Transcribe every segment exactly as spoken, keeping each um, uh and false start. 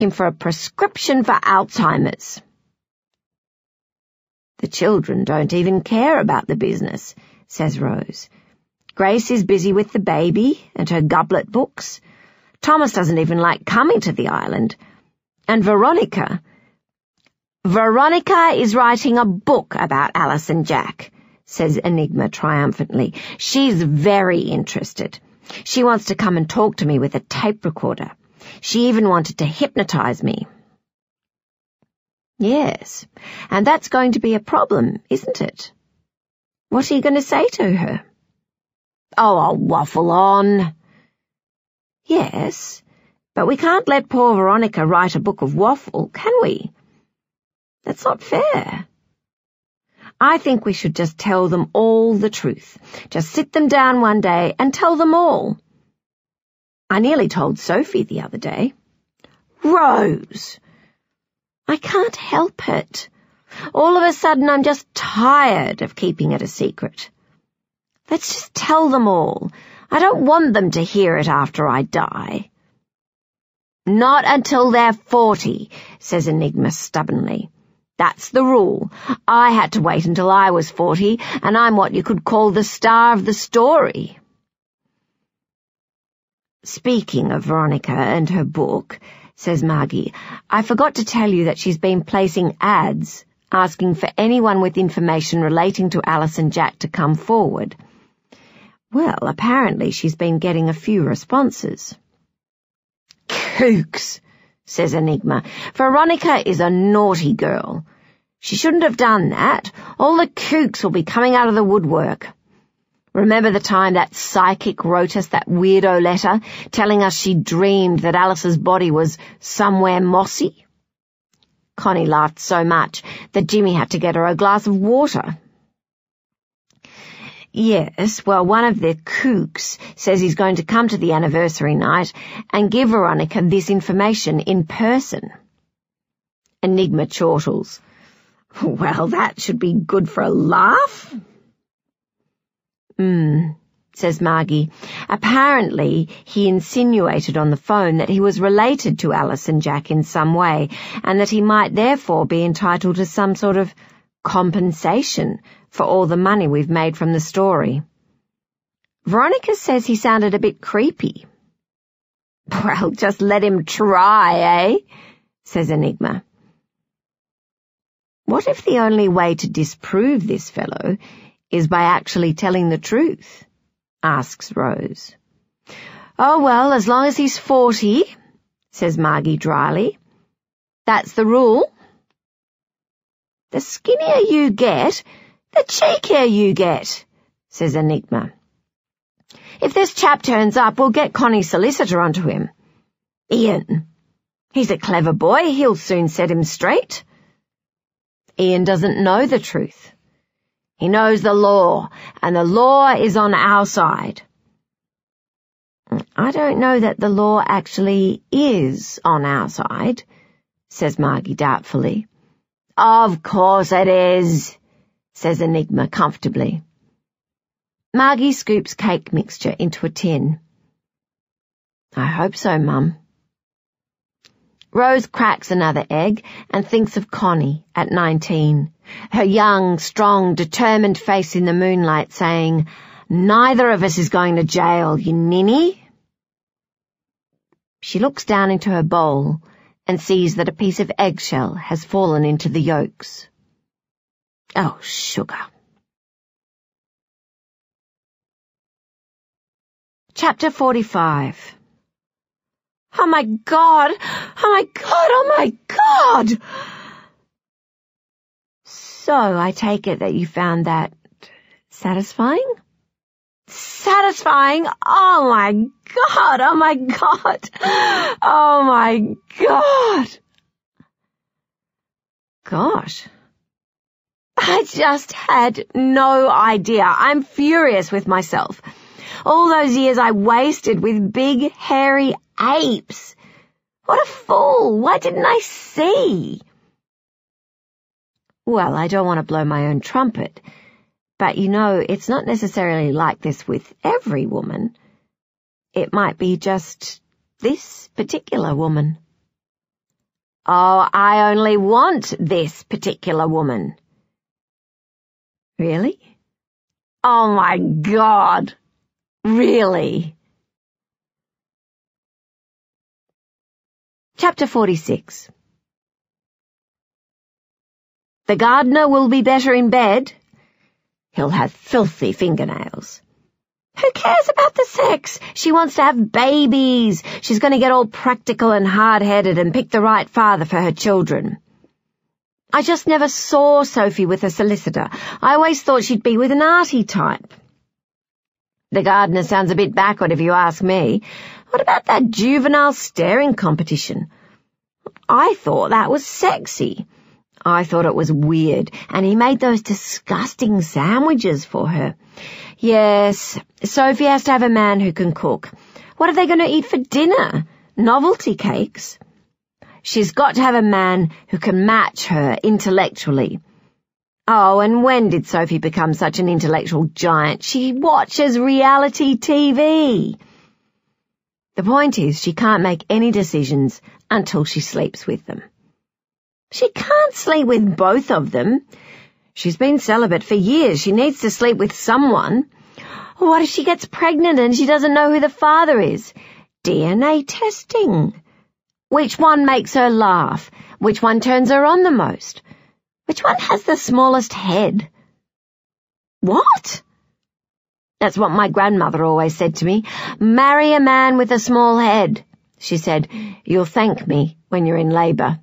him for a prescription for Alzheimer's. The children don't even care about the business, says Rose. Grace is busy with the baby and her goblet books. Thomas doesn't even like coming to the island. And Veronica... Veronica is writing a book about Alice and Jack, says Enigma triumphantly. She's very interested. She wants to come and talk to me with a tape recorder. She even wanted to hypnotize me. Yes, and that's going to be a problem, isn't it? What are you going to say to her? Oh, I'll waffle on. Yes, but we can't let poor Veronica write a book of waffle, can we? That's not fair. I think we should just tell them all the truth. Just sit them down one day and tell them all. I nearly told Sophie the other day. Rose! I can't help it. All of a sudden I'm just tired of keeping it a secret. Let's just tell them all. I don't want them to hear it after I die. Not until they're forty, says Enigma stubbornly. That's the rule. I had to wait until I was forty, and I'm what you could call the star of the story. Speaking of Veronica and her book, says Margie, I forgot to tell you that she's been placing ads asking for anyone with information relating to Alice and Jack to come forward. Well, apparently she's been getting a few responses. Kooks, says Enigma. Veronica is a naughty girl. She shouldn't have done that. All the kooks will be coming out of the woodwork. Remember the time that psychic wrote us that weirdo letter, telling us she dreamed that Alice's body was somewhere mossy? Connie laughed so much that Jimmy had to get her a glass of water. Yes, well, one of the kooks says he's going to come to the anniversary night and give Veronica this information in person. Enigma chortles. Well, that should be good for a laugh. Hmm, says Margie. Apparently he insinuated on the phone that he was related to Alice and Jack in some way, and that he might therefore be entitled to some sort of compensation for all the money we've made from the story. Veronica says he sounded a bit creepy. Well, just let him try, eh? Says Enigma. What if the only way to disprove this fellow is by actually telling the truth? Asks Rose. Oh, well, as long as he's forty, says Margie dryly. That's the rule. The skinnier you get, the cheekier you get, says Enigma. If this chap turns up, we'll get Connie's solicitor onto him. Ian. He's a clever boy. He'll soon set him straight. Ian doesn't know the truth. He knows the law, and the law is on our side. I don't know that the law actually is on our side, says Margie doubtfully. Of course it is, says Enigma comfortably. Margie scoops cake mixture into a tin. I hope so, Mum. Rose cracks another egg and thinks of Connie at nineteen, her young, strong, determined face in the moonlight saying, Neither of us is going to jail, you ninny. She looks down into her bowl and sees that a piece of eggshell has fallen into the yolks. Oh, sugar. Chapter forty-five. Oh, my God! Oh, my God! Oh, my God! So, I take it that you found that satisfying? Satisfying? Oh, my God! Oh, my God! Oh, my God! Gosh. I just had no idea. I'm furious with myself. All those years I wasted with big, hairy apes. What a fool! Why didn't I see? Well, I don't want to blow my own trumpet, but you know, it's not necessarily like this with every woman. It might be just this particular woman. Oh, I only want this particular woman. Really? Oh my God. Really? Chapter forty-six. The gardener will be better in bed. He'll have filthy fingernails. Who cares about the sex? She wants to have babies. She's going to get all practical and hard-headed and pick the right father for her children. I just never saw Sophie with a solicitor. I always thought she'd be with an arty type. The gardener sounds a bit backward if you ask me. What about that juvenile staring competition? I thought that was sexy. I thought it was weird, and he made those disgusting sandwiches for her. Yes, Sophie has to have a man who can cook. What are they going to eat for dinner? Novelty cakes? She's got to have a man who can match her intellectually. Oh, and when did Sophie become such an intellectual giant? She watches reality T V. The point is, she can't make any decisions until she sleeps with them. She can't sleep with both of them. She's been celibate for years. She needs to sleep with someone. What if she gets pregnant and she doesn't know who the father is? D N A testing. Which one makes her laugh? Which one turns her on the most? Which one has the smallest head? What? That's what my grandmother always said to me. Marry a man with a small head. She said, you'll thank me when you're in labour.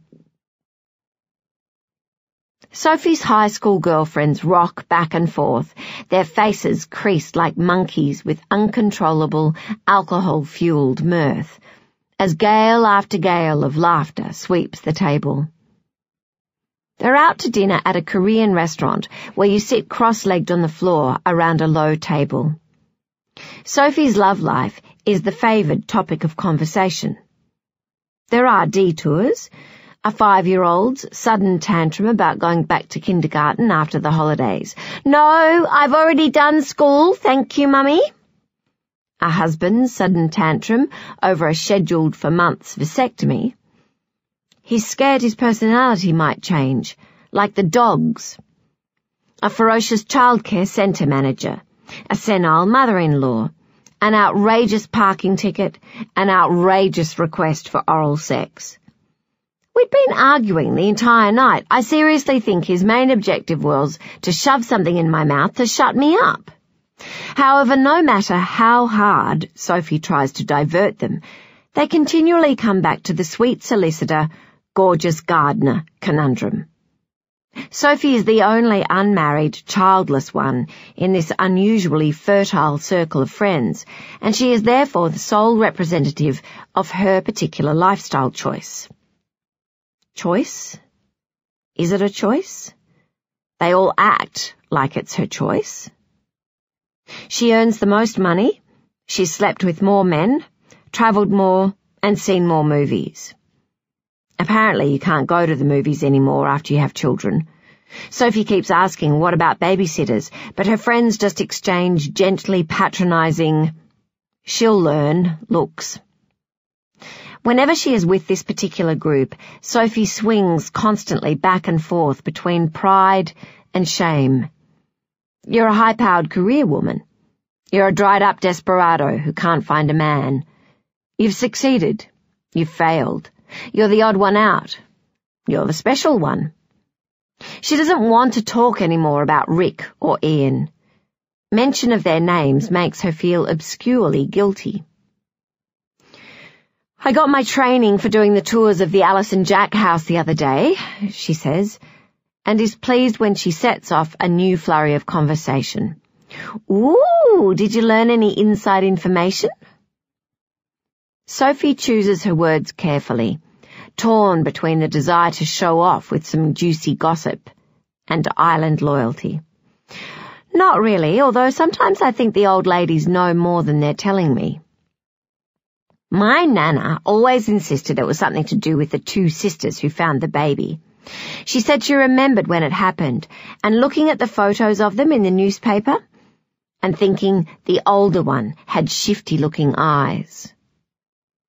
Sophie's high school girlfriends rock back and forth, their faces creased like monkeys with uncontrollable, alcohol-fueled mirth, as gale after gale of laughter sweeps the table. They're out to dinner at a Korean restaurant where you sit cross-legged on the floor around a low table. Sophie's love life is the favoured topic of conversation. There are detours, a five-year-old's sudden tantrum about going back to kindergarten after the holidays. No, I've already done school, thank you, Mummy. A husband's sudden tantrum over a scheduled-for-months vasectomy. He's scared his personality might change, like the dog's. A ferocious childcare centre manager, a senile mother-in-law, an outrageous parking ticket, an outrageous request for oral sex. We'd been arguing the entire night. I seriously think his main objective was to shove something in my mouth to shut me up. However, no matter how hard Sophie tries to divert them, they continually come back to the sweet solicitor, gorgeous gardener conundrum. Sophie is the only unmarried, childless one in this unusually fertile circle of friends, and she is therefore the sole representative of her particular lifestyle choice. Choice? Is it a choice? They all act like it's her choice. She earns the most money, she's slept with more men, travelled more, and seen more movies. Apparently you can't go to the movies anymore after you have children. Sophie keeps asking what about babysitters, but her friends just exchange gently patronising, she'll learn looks. Whenever she is with this particular group, Sophie swings constantly back and forth between pride and shame. You're a high-powered career woman. You're a dried-up desperado who can't find a man. You've succeeded. You've failed. You're the odd one out. You're the special one. She doesn't want to talk anymore about Rick or Ian. Mention of their names makes her feel obscurely guilty. I got my training for doing the tours of the Alice and Jack house the other day, she says, and is pleased when she sets off a new flurry of conversation. Ooh, did you learn any inside information? Sophie chooses her words carefully, torn between the desire to show off with some juicy gossip and island loyalty. Not really, although sometimes I think the old ladies know more than they're telling me. My Nana always insisted it was something to do with the two sisters who found the baby. She said she remembered when it happened, and looking at the photos of them in the newspaper, and thinking the older one had shifty-looking eyes.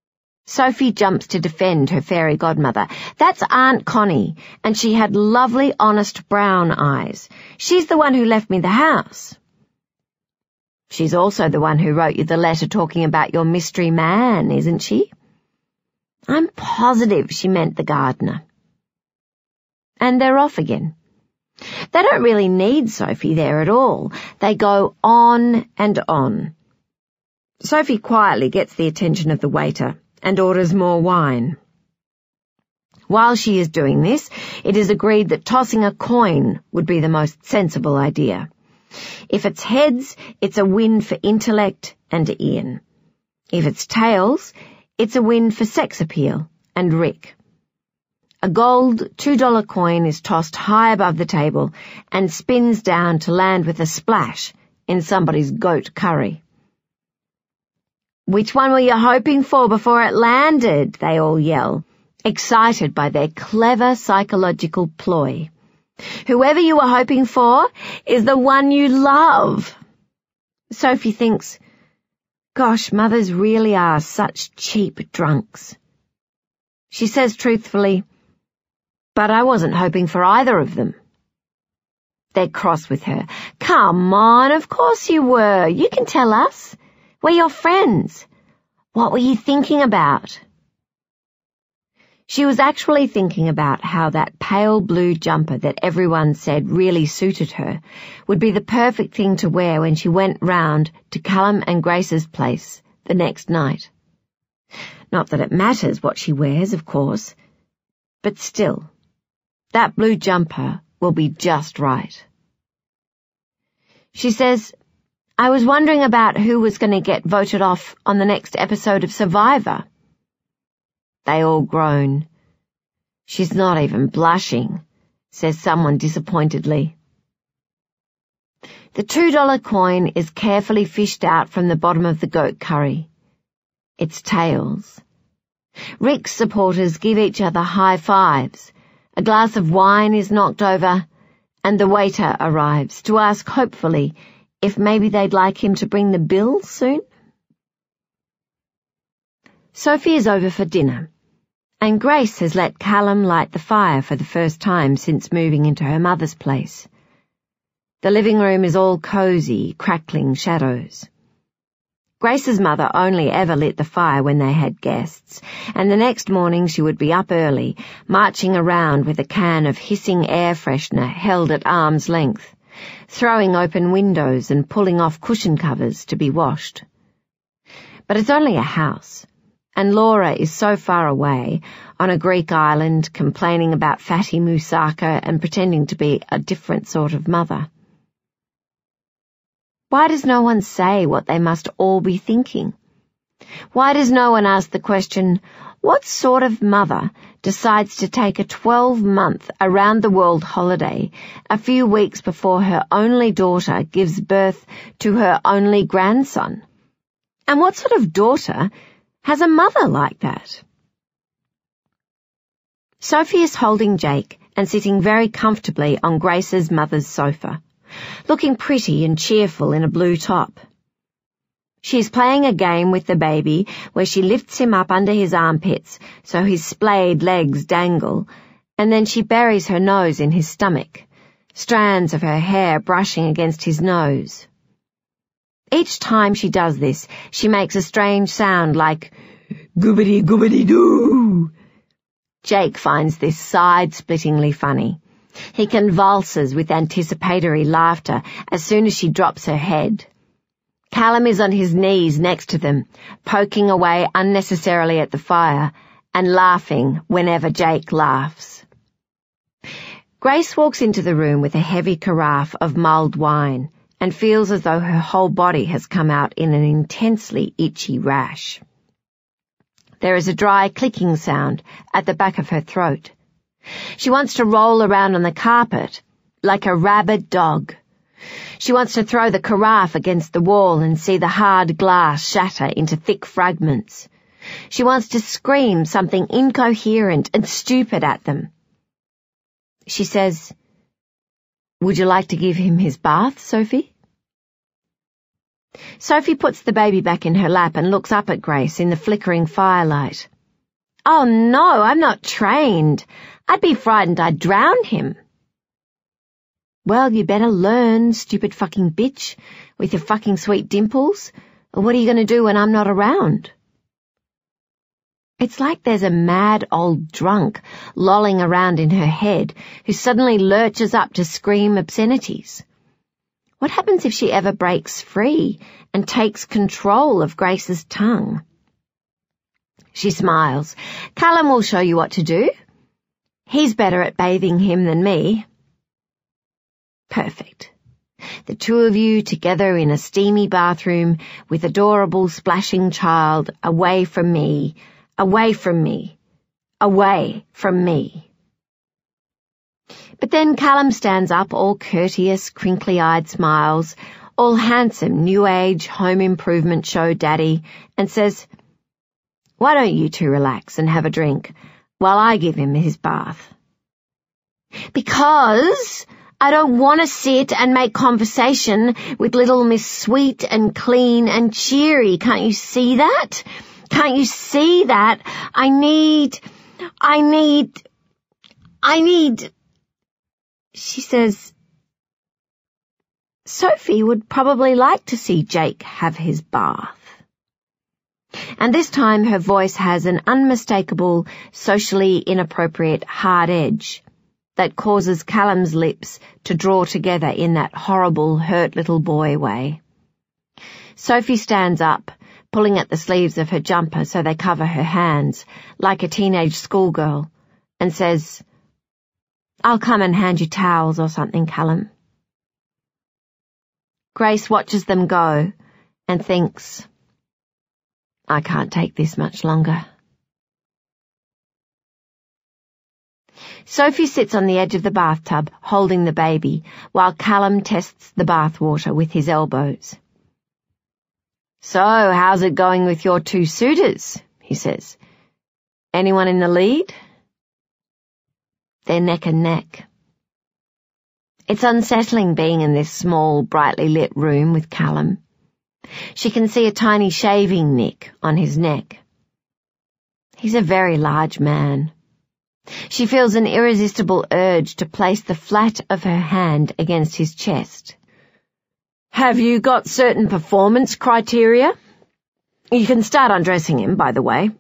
Sophie jumps to defend her fairy godmother. That's Aunt Connie, and she had lovely, honest brown eyes. She's the one who left me the house. She's also the one who wrote you the letter talking about your mystery man, isn't she? I'm positive she meant the gardener. And they're off again. They don't really need Sophie there at all. They go on and on. Sophie quietly gets the attention of the waiter and orders more wine. While she is doing this, it is agreed that tossing a coin would be the most sensible idea. If it's heads, it's a win for intellect and Ian. If it's tails, it's a win for sex appeal and Rick. A gold two-dollar coin is tossed high above the table and spins down to land with a splash in somebody's goat curry. "Which one were you hoping for before it landed?" they all yell, excited by their clever psychological ploy. Whoever you were hoping for is the one you love. Sophie thinks, gosh, mothers really are such cheap drunks. She says truthfully, but I wasn't hoping for either of them. They're cross with her. Come on, of course you were. You can tell us. We're your friends. What were you thinking about? She was actually thinking about how that pale blue jumper that everyone said really suited her would be the perfect thing to wear when she went round to Callum and Grace's place the next night. Not that it matters what she wears, of course, but still, that blue jumper will be just right. She says, I was wondering about who was going to get voted off on the next episode of Survivor. They all groan. She's not even blushing, says someone disappointedly. The two-dollar coin is carefully fished out from the bottom of the goat curry. It's tails. Rick's supporters give each other high fives. A glass of wine is knocked over, and the waiter arrives to ask hopefully if maybe they'd like him to bring the bill soon. Sophie is over for dinner, and Grace has let Callum light the fire for the first time since moving into her mother's place. The living room is all cosy, crackling shadows. Grace's mother only ever lit the fire when they had guests, and the next morning she would be up early, marching around with a can of hissing air freshener held at arm's length, throwing open windows and pulling off cushion covers to be washed. But it's only a house, and Laura is so far away, on a Greek island, complaining about fatty moussaka and pretending to be a different sort of mother. Why does no one say what they must all be thinking? Why does no one ask the question, what sort of mother decides to take a twelve-month around-the-world holiday a few weeks before her only daughter gives birth to her only grandson? And what sort of daughter has a mother like that? Sophie is holding Jake and sitting very comfortably on Grace's mother's sofa, looking pretty and cheerful in a blue top. She's playing a game with the baby where she lifts him up under his armpits so his splayed legs dangle, and then she buries her nose in his stomach, strands of her hair brushing against his nose. Each time she does this, she makes a strange sound like goobity-goobity-doo. Jake finds this side-splittingly funny. He convulses with anticipatory laughter as soon as she drops her head. Callum is on his knees next to them, poking away unnecessarily at the fire and laughing whenever Jake laughs. Grace walks into the room with a heavy carafe of mulled wine and feels as though her whole body has come out in an intensely itchy rash. There is a dry clicking sound at the back of her throat. She wants to roll around on the carpet like a rabid dog. She wants to throw the carafe against the wall and see the hard glass shatter into thick fragments. She wants to scream something incoherent and stupid at them. She says, "Would you like to give him his bath, Sophie?" Sophie puts the baby back in her lap and looks up at Grace in the flickering firelight. Oh no, I'm not trained. I'd be frightened I'd drown him. Well, you better learn, stupid fucking bitch, with your fucking sweet dimples. Or what are you going to do when I'm not around? It's like there's a mad old drunk lolling around in her head who suddenly lurches up to scream obscenities. What happens if she ever breaks free and takes control of Grace's tongue? She smiles. Callum will show you what to do. He's better at bathing him than me. Perfect. The two of you together in a steamy bathroom with adorable splashing child, away from me, away from me, away from me. But then Callum stands up, all courteous, crinkly-eyed smiles, all handsome, new-age, home improvement show daddy, and says, "Why don't you two relax and have a drink while I give him his bath?" "Because I don't want to sit and make conversation with little Miss Sweet and Clean and Cheery. Can't you see that? Can't you see that? I need, I need, I need..." She says, "Sophie would probably like to see Jake have his bath." And this time her voice has an unmistakable, socially inappropriate hard edge that causes Callum's lips to draw together in that horrible, hurt little boy way. Sophie stands up, pulling at the sleeves of her jumper so they cover her hands, like a teenage schoolgirl, and says, "I'll come and hand you towels or something, Callum." Grace watches them go and thinks, I can't take this much longer. Sophie sits on the edge of the bathtub, holding the baby, while Callum tests the bathwater with his elbows. "So, how's it going with your two suitors?" he says. "Anyone in the lead?" They're neck and neck. It's unsettling being in this small, brightly lit room with Callum. She can see a tiny shaving nick on his neck. He's a very large man. She feels an irresistible urge to place the flat of her hand against his chest. "Have you got certain performance criteria? You can start undressing him, by the way."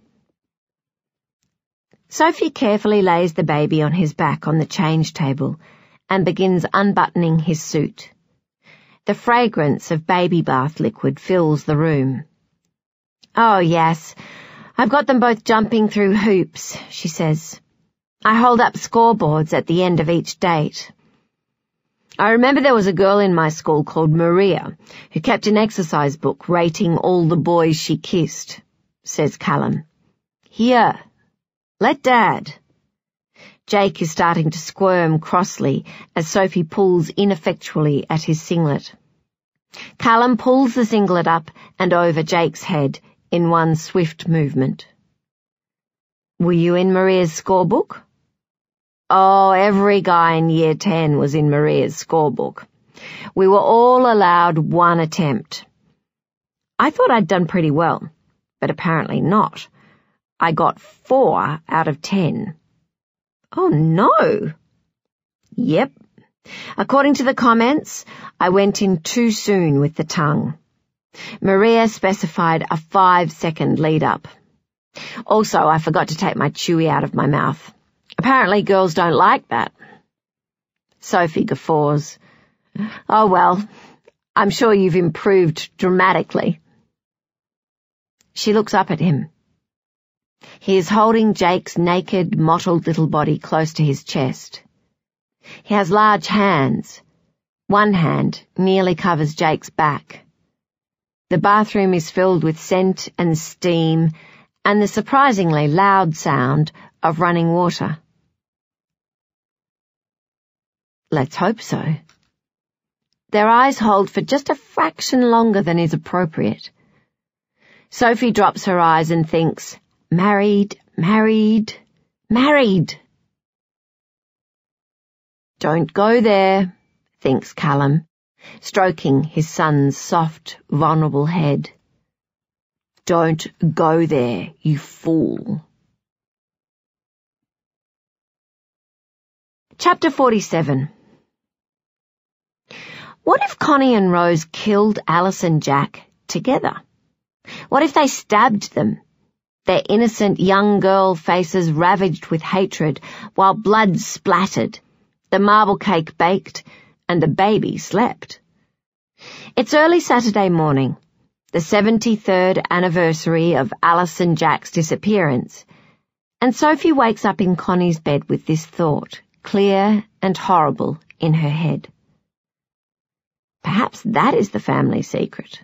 Sophie carefully lays the baby on his back on the change table and begins unbuttoning his suit. The fragrance of baby bath liquid fills the room. "Oh, yes, I've got them both jumping through hoops," she says. "I hold up scoreboards at the end of each date. I remember there was a girl in my school called Maria who kept an exercise book rating all the boys she kissed," says Callum. "Here, let Dad." Jake is starting to squirm crossly as Sophie pulls ineffectually at his singlet. Callum pulls the singlet up and over Jake's head in one swift movement. "Were you in Maria's scorebook?" "Oh, every guy in year ten was in Maria's scorebook. We were all allowed one attempt. I thought I'd done pretty well, but apparently not. I got four out of ten." "Oh, no." "Yep. According to the comments, I went in too soon with the tongue. Maria specified a five-second lead-up. Also, I forgot to take my chewy out of my mouth. Apparently girls don't like that." Sophie guffaws. "Oh, well, I'm sure you've improved dramatically." She looks up at him. He is holding Jake's naked, mottled little body close to his chest. He has large hands. One hand nearly covers Jake's back. The bathroom is filled with scent and steam and the surprisingly loud sound of running water. Let's hope so. Their eyes hold for just a fraction longer than is appropriate. Sophie drops her eyes and thinks, married, married, married. Don't go there, thinks Callum, stroking his son's soft, vulnerable head. Don't go there, you fool. Chapter forty-seven. What if Connie and Rose killed Alice and Jack together? What if they stabbed them, their innocent young girl faces ravaged with hatred, while blood splattered, the marble cake baked, and the baby slept? It's early Saturday morning, the seventy-third anniversary of Alice and Jack's disappearance, and Sophie wakes up in Connie's bed with this thought, clear and horrible, in her head. Perhaps that is the family secret.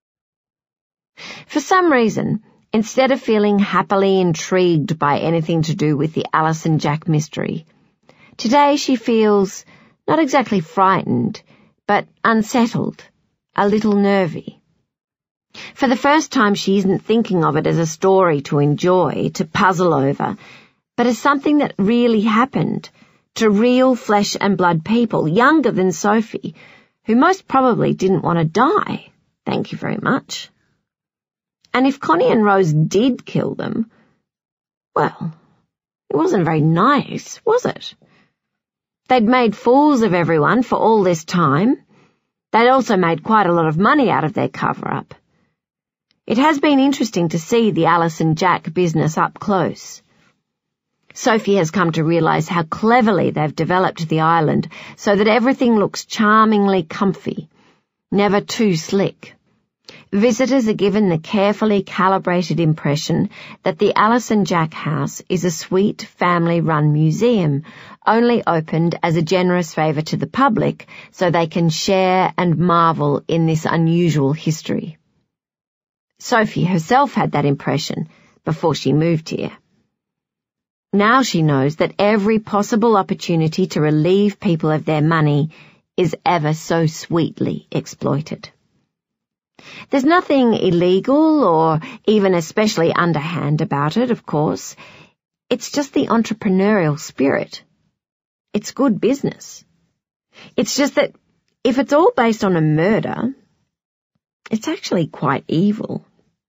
For some reason, instead of feeling happily intrigued by anything to do with the Alice and Jack mystery, today she feels not exactly frightened, but unsettled, a little nervy. For the first time, she isn't thinking of it as a story to enjoy, to puzzle over, but as something that really happened to real flesh and blood people, younger than Sophie, who most probably didn't want to die, thank you very much. And if Connie and Rose did kill them, well, it wasn't very nice, was it? They'd made fools of everyone for all this time. They'd also made quite a lot of money out of their cover-up. It has been interesting to see the Alice and Jack business up close. Sophie has come to realise how cleverly they've developed the island so that everything looks charmingly comfy, never too slick. Visitors are given the carefully calibrated impression that the Alice and Jack house is a sweet family-run museum, only opened as a generous favour to the public so they can share and marvel in this unusual history. Sophie herself had that impression before she moved here. Now she knows that every possible opportunity to relieve people of their money is ever so sweetly exploited. There's nothing illegal or even especially underhand about it, of course. It's just the entrepreneurial spirit. It's good business. It's just that if it's all based on a murder, it's actually quite evil.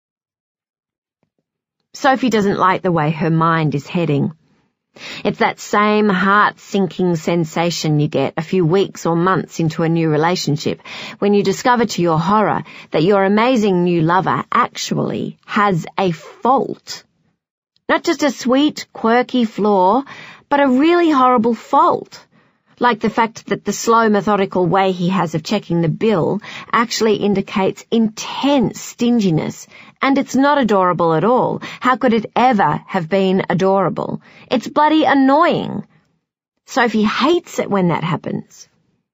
Sophie doesn't like the way her mind is heading. It's that same heart-sinking sensation you get a few weeks or months into a new relationship when you discover to your horror that your amazing new lover actually has a fault. Not just a sweet, quirky flaw, but a really horrible fault. Like the fact that the slow, methodical way he has of checking the bill actually indicates intense stinginess, and it's not adorable at all. How could it ever have been adorable? It's bloody annoying. Sophie hates it when that happens.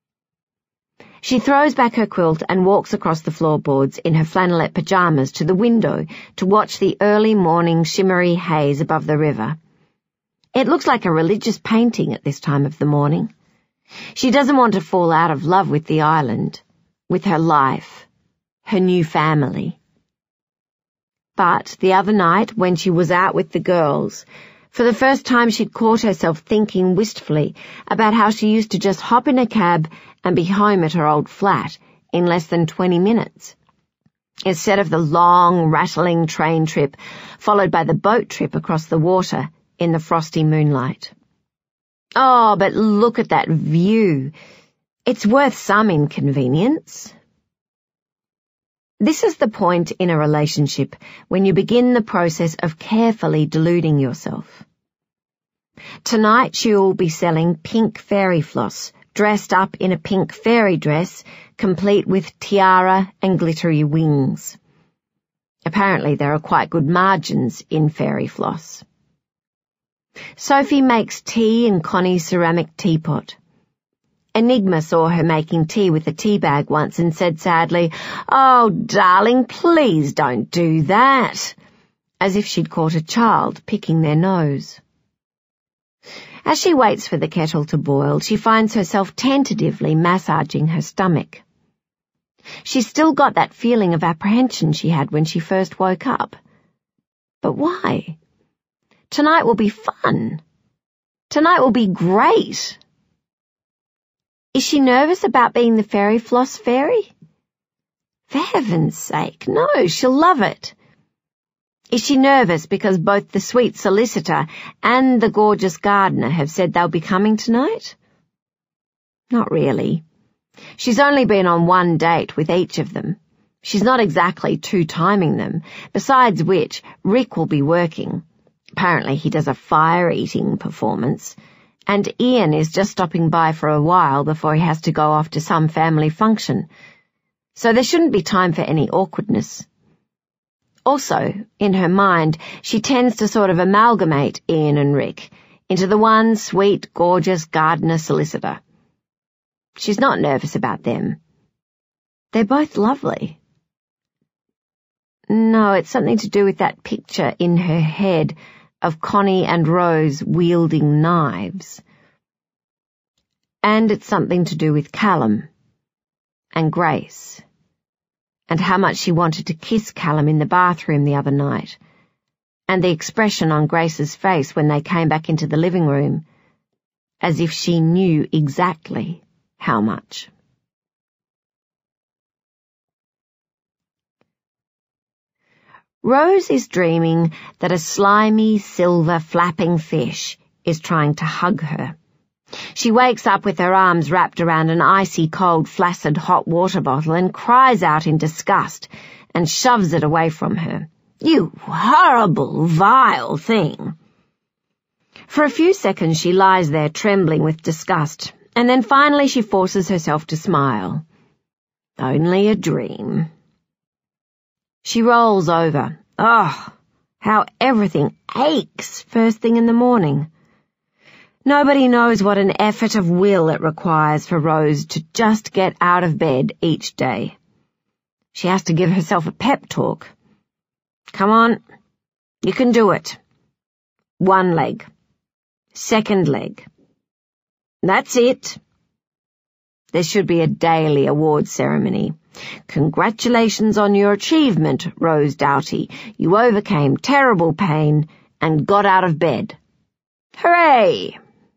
She throws back her quilt and walks across the floorboards in her flannelette pyjamas to the window to watch the early morning shimmery haze above the river. It looks like a religious painting at this time of the morning. She doesn't want to fall out of love with the island, with her life, her new family. But the other night, when she was out with the girls, for the first time she'd caught herself thinking wistfully about how she used to just hop in a cab and be home at her old flat in less than twenty minutes, instead of the long, rattling train trip followed by the boat trip across the water in the frosty moonlight. Oh, but look at that view. It's worth some inconvenience. This is the point in a relationship when you begin the process of carefully deluding yourself. Tonight she will be selling pink fairy floss, dressed up in a pink fairy dress, complete with tiara and glittery wings. Apparently there are quite good margins in fairy floss. Sophie makes tea in Connie's ceramic teapot. Enigma saw her making tea with a tea bag once and said sadly, "Oh, darling, please don't do that," as if she'd caught a child picking their nose. As she waits for the kettle to boil, she finds herself tentatively massaging her stomach. She's still got that feeling of apprehension she had when she first woke up. But why? Tonight will be fun. Tonight will be great. Is she nervous about being the fairy floss fairy? For heaven's sake, no, she'll love it. Is she nervous because both the sweet solicitor and the gorgeous gardener have said they'll be coming tonight? Not really. She's only been on one date with each of them. She's not exactly two-timing them, besides which Rick will be working. Apparently he does a fire-eating performance, and Ian is just stopping by for a while before he has to go off to some family function. So there shouldn't be time for any awkwardness. Also, in her mind, she tends to sort of amalgamate Ian and Rick into the one sweet, gorgeous gardener solicitor. She's not nervous about them. They're both lovely. No, it's something to do with that picture in her head of Connie and Rose wielding knives. And it's something to do with Callum and Grace, and how much she wanted to kiss Callum in the bathroom the other night, and the expression on Grace's face when they came back into the living room, as if she knew exactly how much. Rose is dreaming that a slimy, silver, flapping fish is trying to hug her. She wakes up with her arms wrapped around an icy cold, flaccid hot water bottle and cries out in disgust and shoves it away from her. "You horrible, vile thing!" For a few seconds she lies there trembling with disgust, and then finally she forces herself to smile. Only a dream. She rolls over. Oh, how everything aches first thing in the morning. Nobody knows what an effort of will it requires for Rose to just get out of bed each day. She has to give herself a pep talk. Come on, you can do it. One leg. Second leg. That's it. There should be a daily awards ceremony. Congratulations on your achievement, Rose Doughty. You overcame terrible pain and got out of bed. Hooray!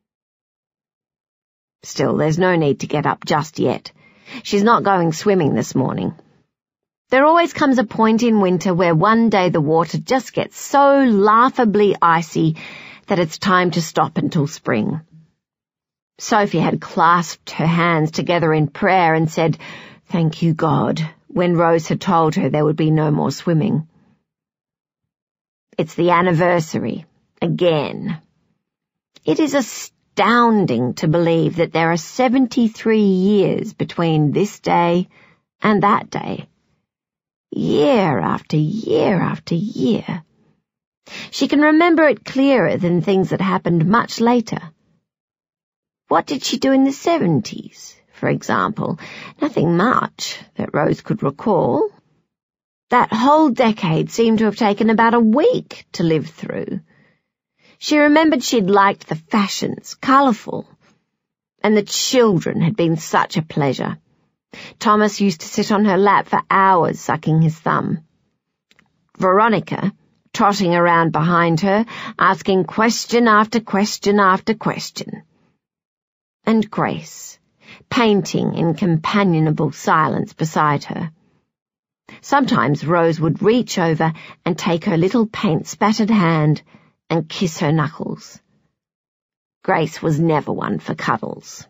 Still, there's no need to get up just yet. She's not going swimming this morning. There always comes a point in winter where one day the water just gets so laughably icy that it's time to stop until spring. Sophie had clasped her hands together in prayer and said, "Thank you, God," when Rose had told her there would be no more swimming. It's the anniversary. Again. It is astounding to believe that there are seventy-three years between this day and that day. Year after year after year. She can remember it clearer than things that happened much later. What did she do in the seventies, for example? Nothing much that Rose could recall. That whole decade seemed to have taken about a week to live through. She remembered she'd liked the fashions, colourful, and the children had been such a pleasure. Thomas used to sit on her lap for hours sucking his thumb. Veronica, trotting around behind her, asking question after question after question. And Grace, painting in companionable silence beside her. Sometimes Rose would reach over and take her little paint-spattered hand and kiss her knuckles. Grace was never one for cuddles.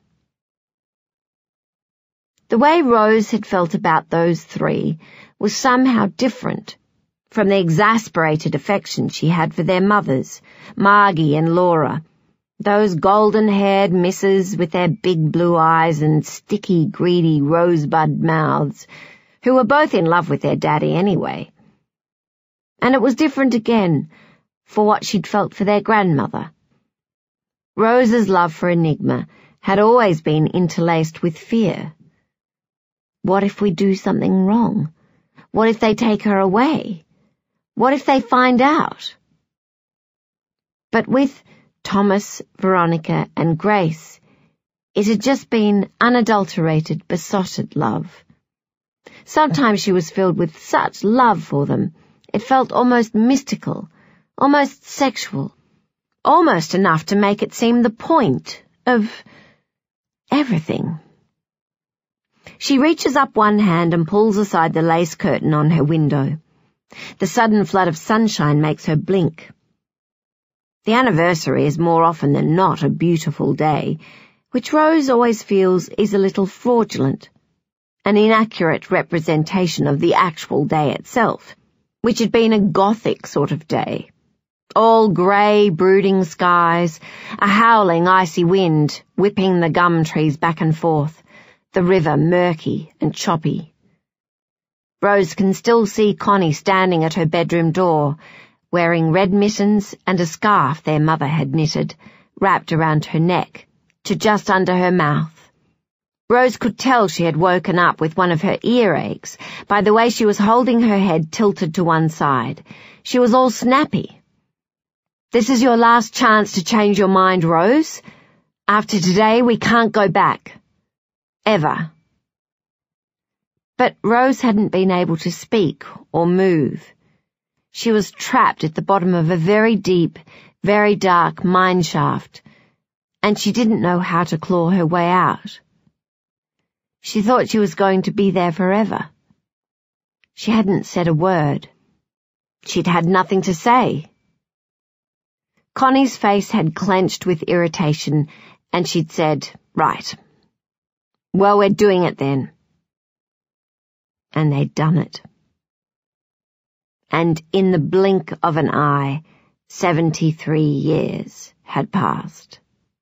The way Rose had felt about those three was somehow different from the exasperated affection she had for their mothers, Margie and Laura, those golden-haired misses with their big blue eyes and sticky, greedy rosebud mouths, who were both in love with their daddy anyway. And it was different again for what she'd felt for their grandmother. Rose's love for Enigma had always been interlaced with fear. What if we do something wrong? What if they take her away? What if they find out? But with Thomas, Veronica, and Grace, it had just been unadulterated, besotted love. Sometimes she was filled with such love for them, it felt almost mystical, almost sexual, almost enough to make it seem the point of everything. She reaches up one hand and pulls aside the lace curtain on her window. The sudden flood of sunshine makes her blink. The anniversary is more often than not a beautiful day, which Rose always feels is a little fraudulent, an inaccurate representation of the actual day itself, which had been a Gothic sort of day. All grey, brooding skies, a howling icy wind whipping the gum trees back and forth, the river murky and choppy. Rose can still see Connie standing at her bedroom door, wearing red mittens and a scarf their mother had knitted, wrapped around her neck, to just under her mouth. Rose could tell she had woken up with one of her earaches by the way she was holding her head tilted to one side. She was all snappy. "This is your last chance to change your mind, Rose. After today, we can't go back. Ever." But Rose hadn't been able to speak or move. She was trapped at the bottom of a very deep, very dark mine shaft, and she didn't know how to claw her way out. She thought she was going to be there forever. She hadn't said a word. She'd had nothing to say. Connie's face had clenched with irritation, and she'd said, "Right. Well, we're doing it then." And they'd done it. And in the blink of an eye, seventy-three years had passed.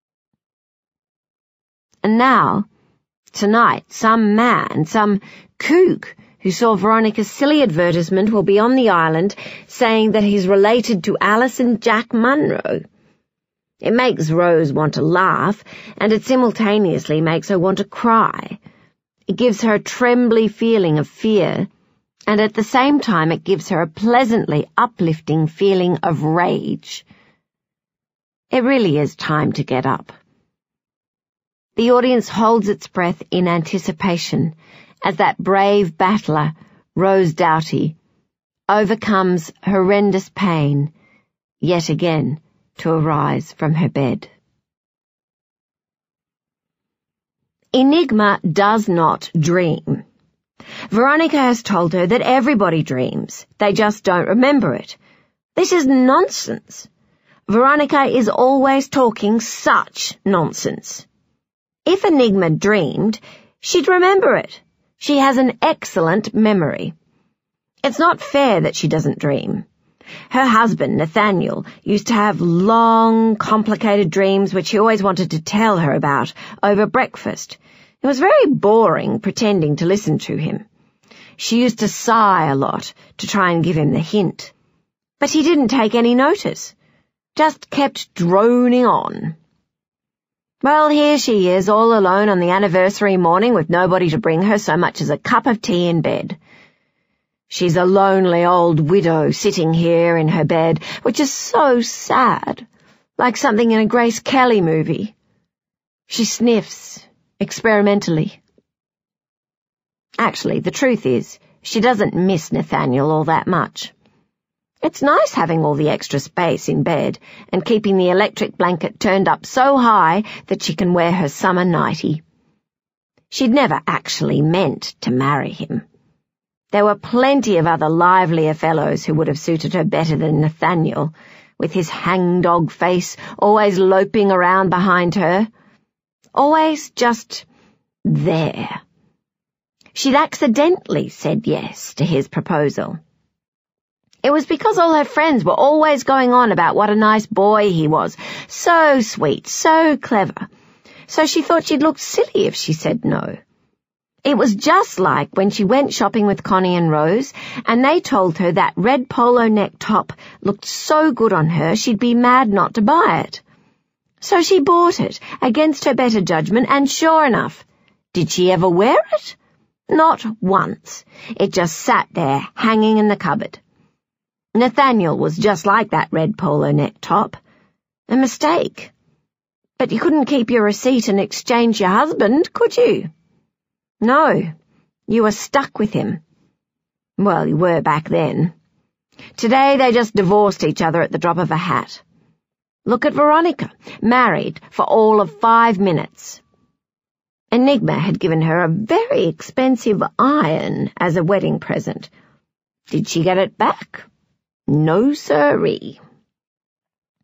And now, tonight, some man, some kook who saw Veronica's silly advertisement will be on the island saying that he's related to Alice and Jack Munro. It makes Rose want to laugh, and it simultaneously makes her want to cry. It gives her a trembly feeling of fear, and at the same time it gives her a pleasantly uplifting feeling of rage. It really is time to get up. The audience holds its breath in anticipation as that brave battler, Rose Doughty, overcomes horrendous pain, yet again to arise from her bed. Enigma does not dream. Veronica has told her that everybody dreams, they just don't remember it. This is nonsense. Veronica is always talking such nonsense. If Enigma dreamed, she'd remember it. She has an excellent memory. It's not fair that she doesn't dream. Her husband, Nathaniel, used to have long, complicated dreams which he always wanted to tell her about over breakfast. It was very boring pretending to listen to him. She used to sigh a lot to try and give him the hint. But he didn't take any notice, just kept droning on. Well, here she is, all alone on the anniversary morning with nobody to bring her so much as a cup of tea in bed. She's a lonely old widow sitting here in her bed, which is so sad, like something in a Grace Kelly movie. She sniffs, experimentally. Actually, the truth is, she doesn't miss Nathaniel all that much. It's nice having all the extra space in bed and keeping the electric blanket turned up so high that she can wear her summer nightie. She'd never actually meant to marry him. There were plenty of other livelier fellows who would have suited her better than Nathaniel, with his hangdog face always loping around behind her. Always just there. She'd accidentally said yes to his proposal. It was because all her friends were always going on about what a nice boy he was, so sweet, so clever. So she thought she'd look silly if she said no. It was just like when she went shopping with Connie and Rose, and they told her that red polo neck top looked so good on her she'd be mad not to buy it. So she bought it, against her better judgment, and sure enough, did she ever wear it? Not once. It just sat there, hanging in the cupboard. Nathaniel was just like that red polo neck top. A mistake. But you couldn't keep your receipt and exchange your husband, could you? No, you were stuck with him. Well, you were back then. Today they just divorced each other at the drop of a hat. Look at Veronica, married for all of five minutes. Enigma had given her a very expensive iron as a wedding present. Did she get it back? No, sirree.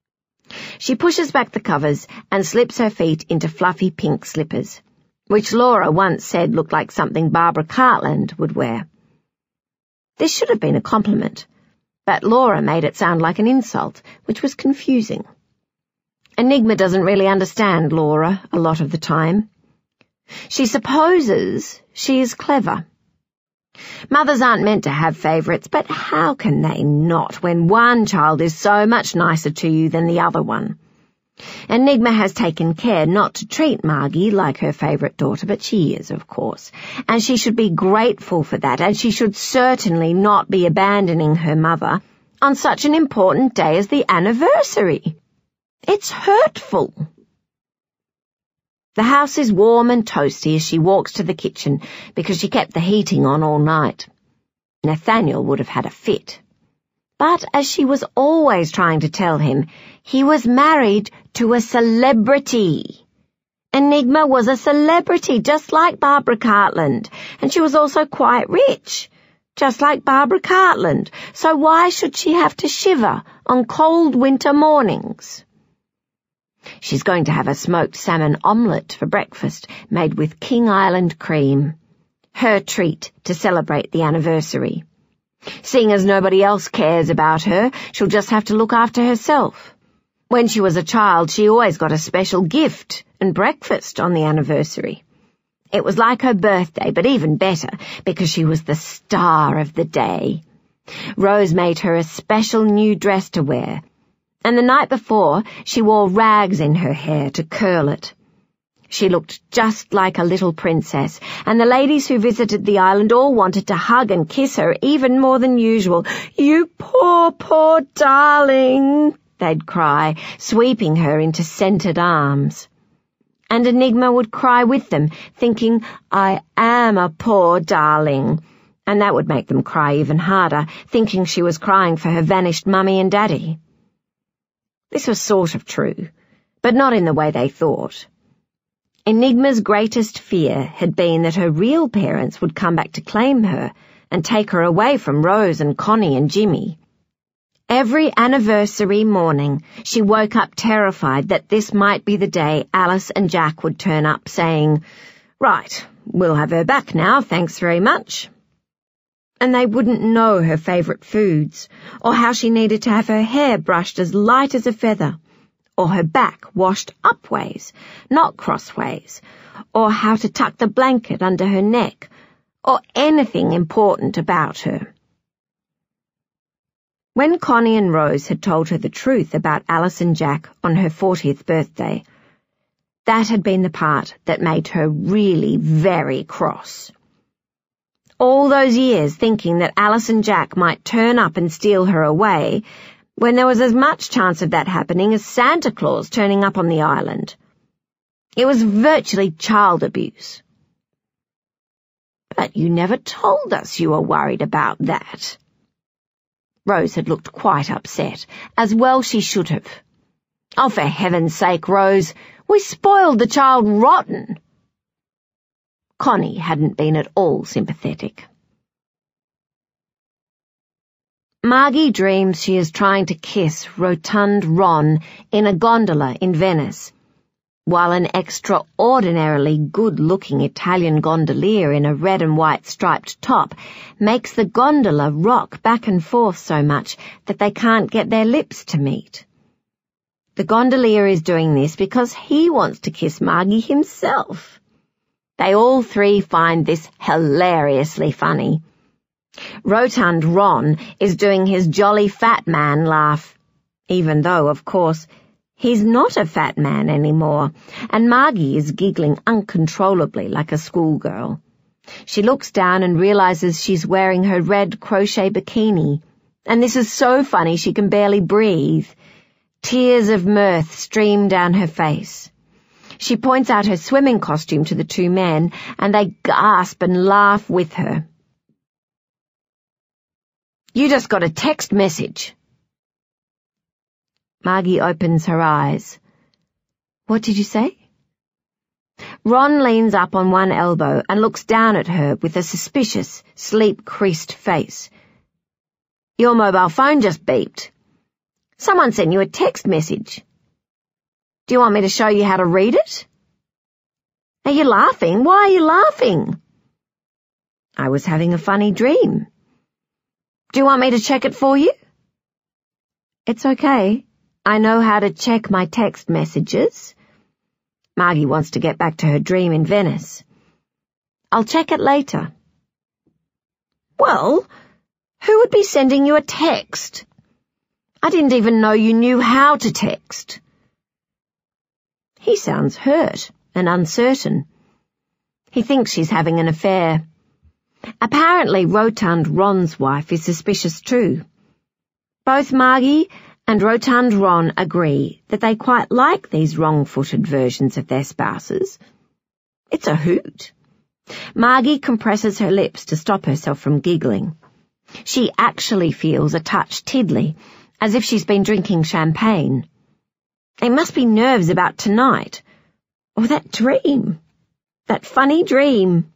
She pushes back the covers and slips her feet into fluffy pink slippers, which Laura once said looked like something Barbara Cartland would wear. This should have been a compliment, but Laura made it sound like an insult, which was confusing. Enigma doesn't really understand Laura a lot of the time. She supposes she is clever. Mothers aren't meant to have favourites, but how can they not when one child is so much nicer to you than the other one? Enigma has taken care not to treat Margie like her favourite daughter, but she is, of course, and she should be grateful for that, and she should certainly not be abandoning her mother on such an important day as the anniversary. It's hurtful. The house is warm and toasty as she walks to the kitchen because she kept the heating on all night. Nathaniel would have had a fit. But as she was always trying to tell him, he was married to a celebrity. Enigma was a celebrity, just like Barbara Cartland, and she was also quite rich, just like Barbara Cartland. So why should she have to shiver on cold winter mornings? She's going to have a smoked salmon omelette for breakfast, made with King Island cream. Her treat to celebrate the anniversary. Seeing as nobody else cares about her, she'll just have to look after herself. When she was a child, she always got a special gift and breakfast on the anniversary. It was like her birthday, but even better, because she was the star of the day. Rose made her a special new dress to wear, and the night before she wore rags in her hair to curl it. She looked just like a little princess, and the ladies who visited the island all wanted to hug and kiss her even more than usual. "You poor, poor darling," they'd cry, sweeping her into scented arms. And Enigma would cry with them, thinking, "I am a poor darling," and that would make them cry even harder, thinking she was crying for her vanished mummy and daddy. This was sort of true, but not in the way they thought. Enigma's greatest fear had been that her real parents would come back to claim her and take her away from Rose and Connie and Jimmy. Every anniversary morning, she woke up terrified that this might be the day Alice and Jack would turn up saying, "Right, we'll have her back now, thanks very much." And they wouldn't know her favourite foods, or how she needed to have her hair brushed as light as a feather, or her back washed upways, not crossways, or how to tuck the blanket under her neck, or anything important about her. When Connie and Rose had told her the truth about Alice and Jack on her fortieth birthday, that had been the part that made her really very cross. All those years thinking that Alice and Jack might turn up and steal her away, when there was as much chance of that happening as Santa Claus turning up on the island. It was virtually child abuse. "But you never told us you were worried about that." Rose had looked quite upset, as well she should have. "Oh, for heaven's sake, Rose, we spoiled the child rotten." Connie hadn't been at all sympathetic. Margie dreams she is trying to kiss rotund Ron in a gondola in Venice, while an extraordinarily good-looking Italian gondolier in a red and white striped top makes the gondola rock back and forth so much that they can't get their lips to meet. The gondolier is doing this because he wants to kiss Margie himself. They all three find this hilariously funny. Rotund Ron is doing his jolly fat man laugh, even though, of course, he's not a fat man anymore, and Margie is giggling uncontrollably like a schoolgirl. She looks down and realizes she's wearing her red crochet bikini, and this is so funny she can barely breathe. Tears of mirth stream down her face. She points out her swimming costume to the two men, and they gasp and laugh with her. "You just got a text message." Margie opens her eyes. "What did you say?" Ron leans up on one elbow and looks down at her with a suspicious, sleep-creased face. "Your mobile phone just beeped. Someone sent you a text message. Do you want me to show you how to read it? Are you laughing? Why are you laughing? I was having a funny dream. Do you want me to check it for you? It's okay. I know how to check my text messages. Margie wants to get back to her dream in Venice. I'll check it later. Well, who would be sending you a text? I didn't even know you knew how to text. He sounds hurt and uncertain. He thinks she's having an affair. Apparently, Rotund Ron's wife is suspicious too. Both Margie and Rotund Ron agree that they quite like these wrong-footed versions of their spouses. It's a hoot. Margie compresses her lips to stop herself from giggling. She actually feels a touch tiddly, as if she's been drinking champagne. It must be nerves about tonight, or that dream, that funny dream.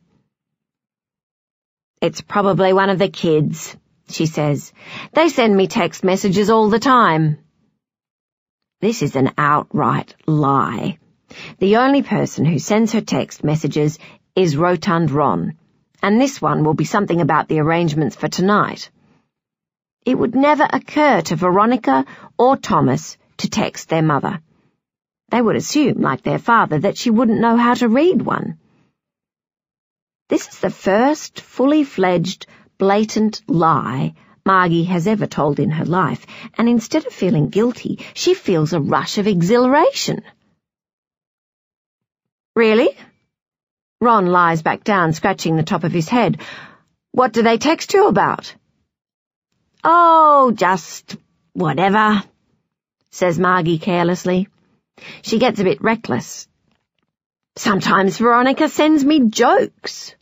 It's probably one of the kids, she says. They send me text messages all the time. This is an outright lie. The only person who sends her text messages is Rotund Ron, and this one will be something about the arrangements for tonight. It would never occur to Veronica or Thomas to text their mother. They would assume, like their father, that she wouldn't know how to read one. This is the first fully-fledged, blatant lie Margie has ever told in her life, and instead of feeling guilty, she feels a rush of exhilaration. Really? Ron lies back down, scratching the top of his head. What do they text you about? Oh, just whatever, says Margie carelessly. She gets a bit reckless. Sometimes Veronica sends me jokes.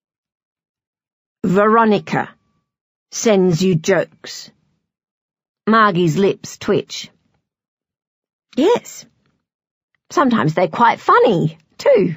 Veronica sends you jokes. Margie's lips twitch. Yes. Sometimes they're quite funny, too.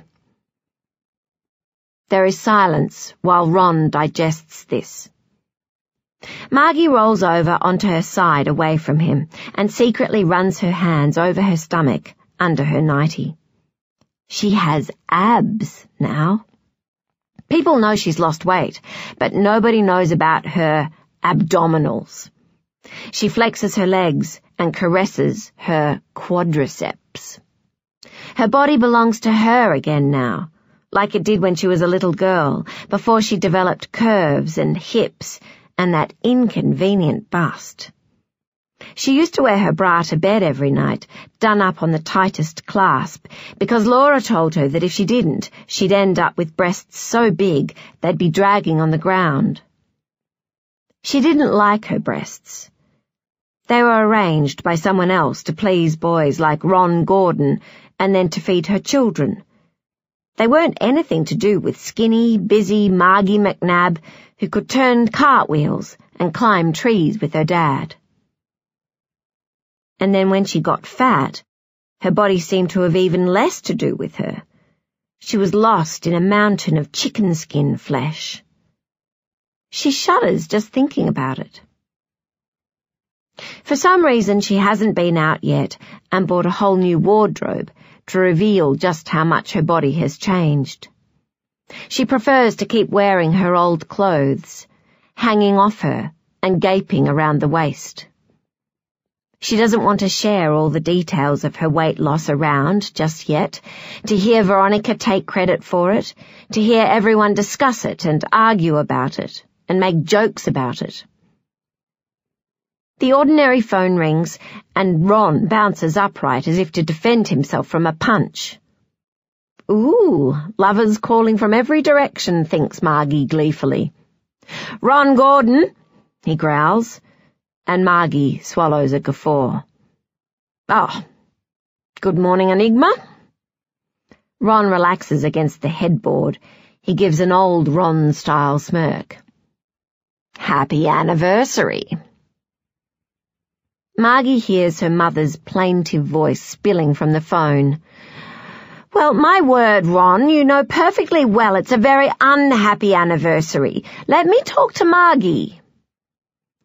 There is silence while Ron digests this. Margie rolls over onto her side away from him and secretly runs her hands over her stomach under her nightie. She has abs now. People know she's lost weight, but nobody knows about her abdominals. She flexes her legs and caresses her quadriceps. Her body belongs to her again now, like it did when she was a little girl, before she developed curves and hips and that inconvenient bust. She used to wear her bra to bed every night, done up on the tightest clasp, because Laura told her that if she didn't, she'd end up with breasts so big they'd be dragging on the ground. She didn't like her breasts. They were arranged by someone else to please boys like Ron Gordon and then to feed her children. They weren't anything to do with skinny, busy Margie McNabb who could turn cartwheels and climb trees with her dad. And then when she got fat, her body seemed to have even less to do with her. She was lost in a mountain of chicken skin flesh. She shudders just thinking about it. For some reason she hasn't been out yet and bought a whole new wardrobe to reveal just how much her body has changed. She prefers to keep wearing her old clothes, hanging off her and gaping around the waist. She doesn't want to share all the details of her weight loss around just yet, to hear Veronica take credit for it, to hear everyone discuss it and argue about it and make jokes about it. The ordinary phone rings and Ron bounces upright as if to defend himself from a punch. Ooh, lovers calling from every direction, thinks Margie gleefully. Ron Gordon, he growls, and Margie swallows a guffaw. Oh, good morning, Enigma. Ron relaxes against the headboard. He gives an old Ron-style smirk. Happy anniversary. Margie hears her mother's plaintive voice spilling from the phone. Well, my word, Ron, you know perfectly well it's a very unhappy anniversary. Let me talk to Margie.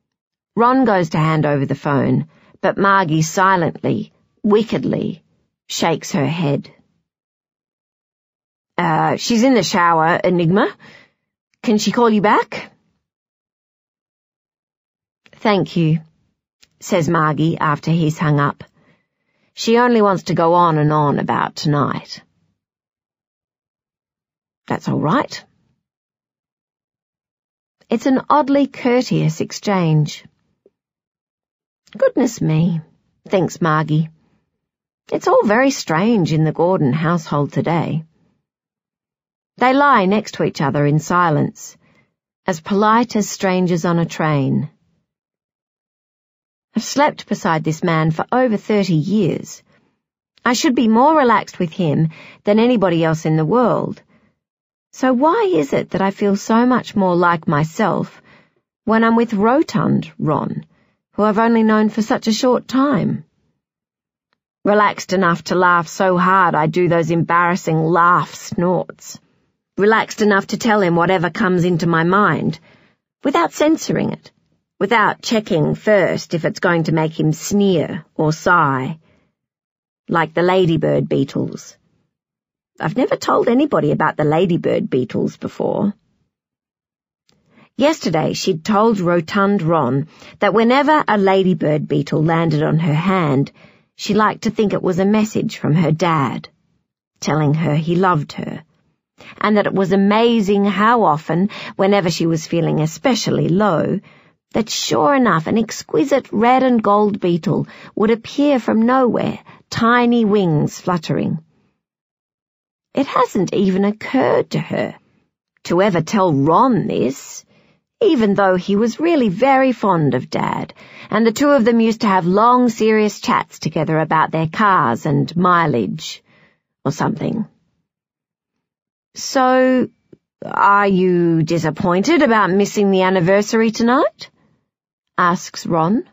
Ron goes to hand over the phone, but Margie silently, wickedly, shakes her head. Uh, she's in the shower, Enigma. Can she call you back? Thank you, says Margie after he's hung up. She only wants to go on and on about tonight. That's all right. It's an oddly courteous exchange. Goodness me, thinks Margie. It's all very strange in the Gordon household today. They lie next to each other in silence, as polite as strangers on a train. I've slept beside this man for over thirty years. I should be more relaxed with him than anybody else in the world. So why is it that I feel so much more like myself when I'm with Rotund Ron, who I've only known for such a short time? Relaxed enough to laugh so hard I do those embarrassing laugh snorts. Relaxed enough to tell him whatever comes into my mind, without censoring it, without checking first if it's going to make him sneer or sigh. Like the ladybird beetles. I've never told anybody about the ladybird beetles before. Yesterday she'd told Rotund Ron that whenever a ladybird beetle landed on her hand, she liked to think it was a message from her dad, telling her he loved her, and that it was amazing how often, whenever she was feeling especially low, that sure enough an exquisite red and gold beetle would appear from nowhere, tiny wings fluttering. It hasn't even occurred to her to ever tell Ron this, even though he was really very fond of Dad, and the two of them used to have long, serious chats together about their cars and mileage, or something. So, are you disappointed about missing the anniversary tonight? Asks Ron.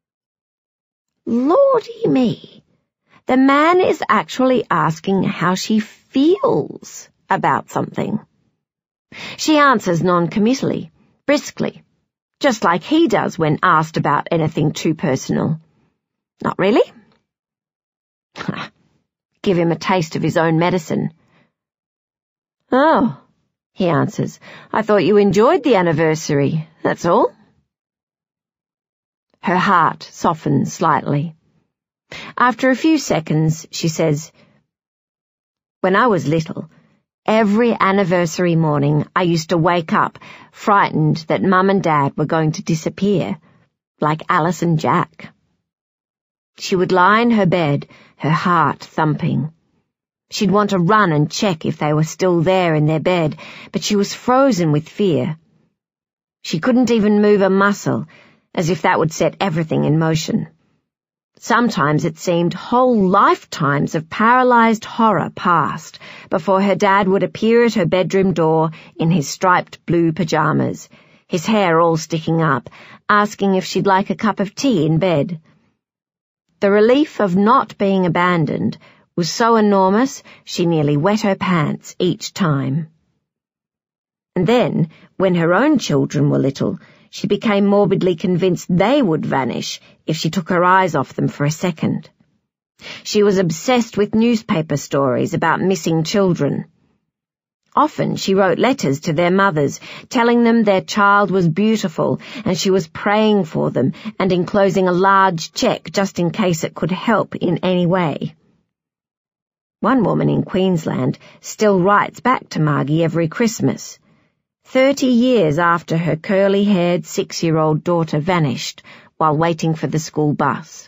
Lordy me, the man is actually asking how she feels about something. She answers non-committally, briskly, just like he does when asked about anything too personal. Not really? Give him a taste of his own medicine. Oh, he answers, I thought you enjoyed the anniversary, that's all. Her heart softens slightly. After a few seconds, she says, When I was little, every anniversary morning I used to wake up frightened that Mum and Dad were going to disappear, like Alice and Jack. She would lie in her bed, her heart thumping. She'd want to run and check if they were still there in their bed, but she was frozen with fear. She couldn't even move a muscle, as if that would set everything in motion. Sometimes it seemed whole lifetimes of paralyzed horror passed before her dad would appear at her bedroom door in his striped blue pajamas, his hair all sticking up, asking if she'd like a cup of tea in bed. The relief of not being abandoned was so enormous she nearly wet her pants each time. And then, when her own children were little, she became morbidly convinced they would vanish if she took her eyes off them for a second. She was obsessed with newspaper stories about missing children. Often she wrote letters to their mothers, telling them their child was beautiful and she was praying for them and enclosing a large cheque just in case it could help in any way. One woman in Queensland still writes back to Margie every Christmas, thirty years after her curly-haired six-year-old daughter vanished while waiting for the school bus.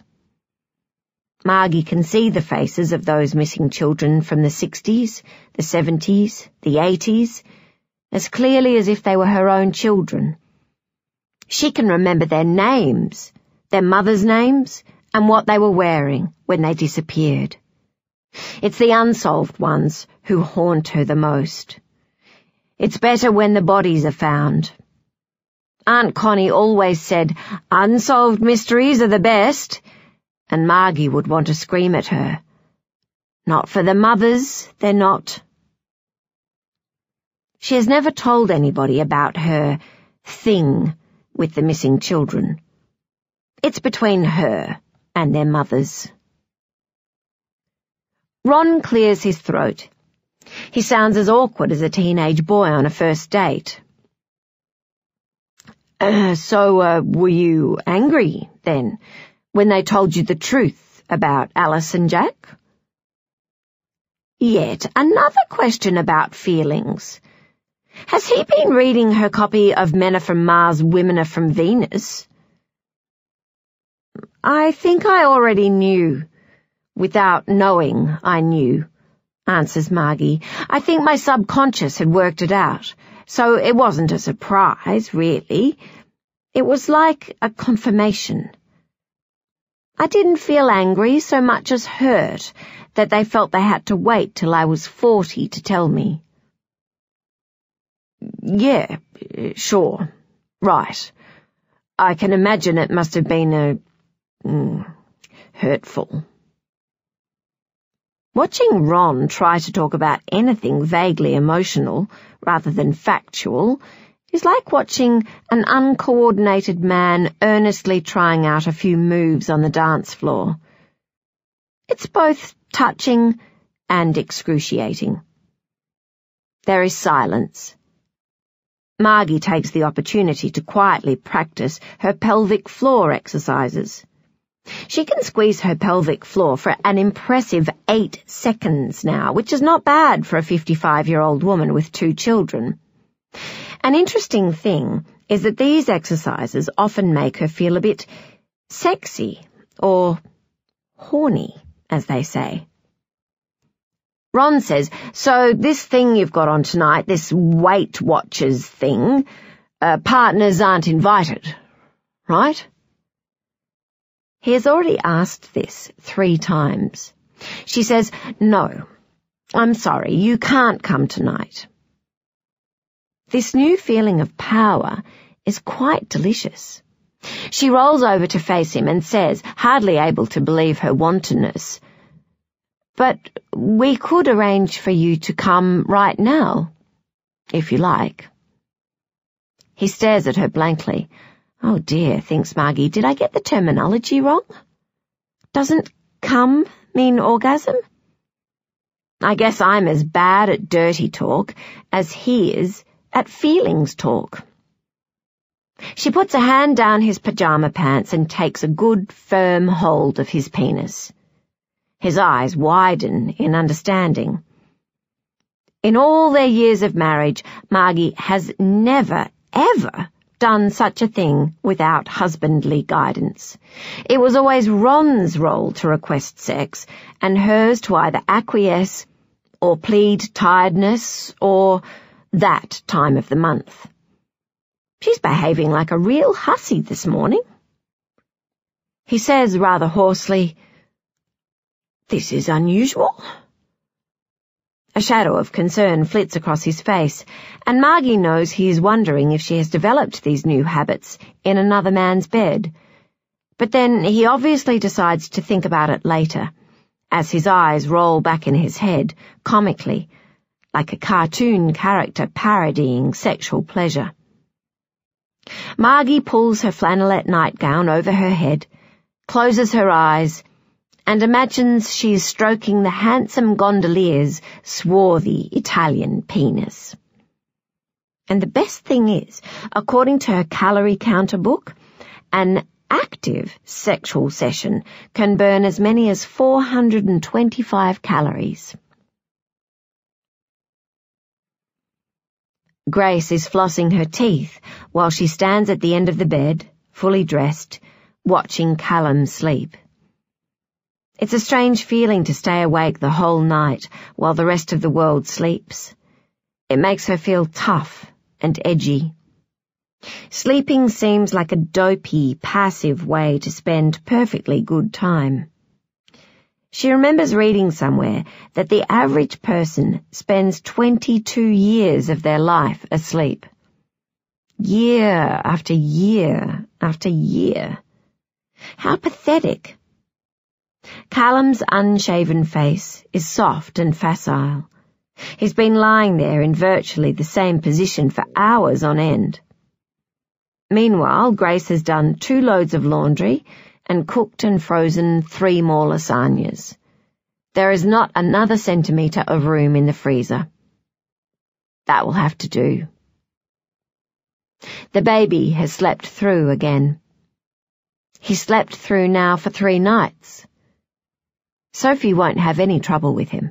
Margie can see the faces of those missing children from the sixties, the seventies, the eighties, as clearly as if they were her own children. She can remember their names, their mothers' names, and what they were wearing when they disappeared. It's the unsolved ones who haunt her the most. It's better when the bodies are found. Aunt Connie always said, unsolved mysteries are the best, and Margie would want to scream at her. Not for the mothers, they're not. She has never told anybody about her thing with the missing children. It's between her and their mothers. Ron clears his throat. He sounds as awkward as a teenage boy on a first date. Uh, so, uh, were you angry, then, when they told you the truth about Alice and Jack? Yet another question about feelings. Has he been reading her copy of Men Are From Mars, Women Are From Venus? I think I already knew. Without knowing I knew, answers Margie. I think my subconscious had worked it out, so it wasn't a surprise, really. It was like a confirmation. I didn't feel angry so much as hurt that they felt they had to wait till I was forty to tell me. Yeah, sure, right. I can imagine it must have been a... Mm, hurtful. Watching Ron try to talk about anything vaguely emotional rather than factual is like watching an uncoordinated man earnestly trying out a few moves on the dance floor. It's both touching and excruciating. There is silence. Margie takes the opportunity to quietly practice her pelvic floor exercises. She can squeeze her pelvic floor for an impressive eight seconds now, which is not bad for a fifty-five-year-old woman with two children. An interesting thing is that these exercises often make her feel a bit sexy, or horny, as they say. Ron says, so this thing you've got on tonight, this Weight Watchers thing, uh, partners aren't invited, right? He has already asked this three times. She says, no, I'm sorry, you can't come tonight. This new feeling of power is quite delicious. She rolls over to face him and says, hardly able to believe her wantonness, but we could arrange for you to come right now, if you like. He stares at her blankly. Oh dear, thinks Margie, did I get the terminology wrong? Doesn't come mean orgasm? I guess I'm as bad at dirty talk as he is at feelings talk. She puts a hand down his pajama pants and takes a good, firm hold of his penis. His eyes widen in understanding. In all their years of marriage, Margie has never, ever done such a thing without husbandly guidance. It was always Ron's role to request sex, and hers to either acquiesce or plead tiredness or that time of the month. She's behaving like a real hussy this morning. He says rather hoarsely, this is unusual. A shadow of concern flits across his face, and Margie knows he is wondering if she has developed these new habits in another man's bed. But then he obviously decides to think about it later, as his eyes roll back in his head, comically, like a cartoon character parodying sexual pleasure. Margie pulls her flannelette nightgown over her head, closes her eyes, and imagines she is stroking the handsome gondolier's swarthy Italian penis. And the best thing is, according to her calorie counter book, an active sexual session can burn as many as four hundred twenty-five calories. Grace is flossing her teeth while she stands at the end of the bed, fully dressed, watching Callum sleep. It's a strange feeling to stay awake the whole night while the rest of the world sleeps. It makes her feel tough and edgy. Sleeping seems like a dopey, passive way to spend perfectly good time. She remembers reading somewhere that the average person spends twenty-two years of their life asleep. Year after year after year. How pathetic. Callum's unshaven face is soft and facile. He's been lying there in virtually the same position for hours on end. Meanwhile, Grace has done two loads of laundry and cooked and frozen three more lasagnas. There is not another centimetre of room in the freezer. That will have to do. The baby has slept through again. He slept through now for three nights. Sophie won't have any trouble with him.